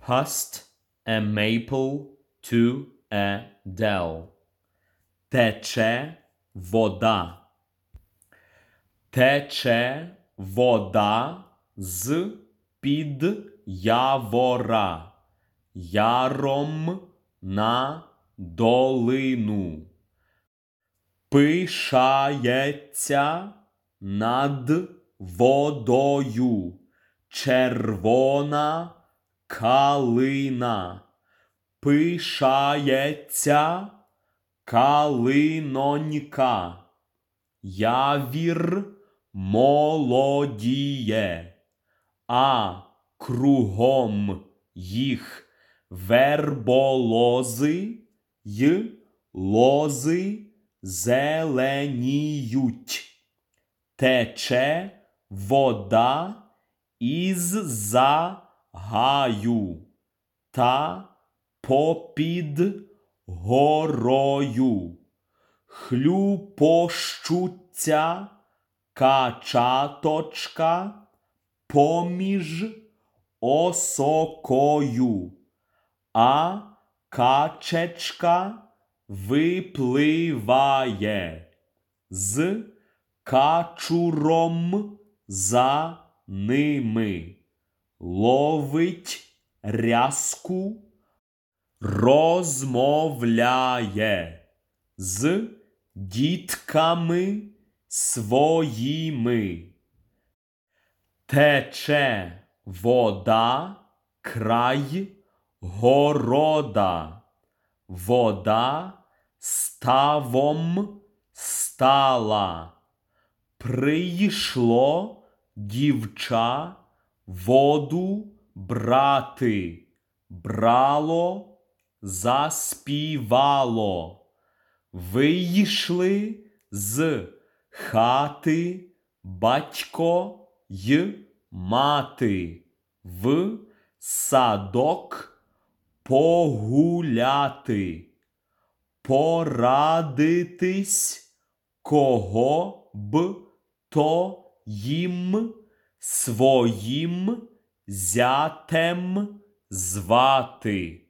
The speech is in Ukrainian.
Hast a maple to a dell. Тече вода. Тече вода з-під явора яром на долину. Пишається над водою червона калина. Пишається калинонька. Явір молодіє, а кругом їх верболози й лози зеленіють. Тече вода із-за гаю та попід горою. Хлюпощуться качаточка поміж осокою, а качечка випливає з качуром за ними, ловить рязку, розмовляє з дітками своїми. Тече вода край города, вода ставом стала. Прийшло дівча воду брати, брало, заспівало. Вийшли з хати батько й мати в садок погуляти, порадитись, кого б то їм своїм зятем звати.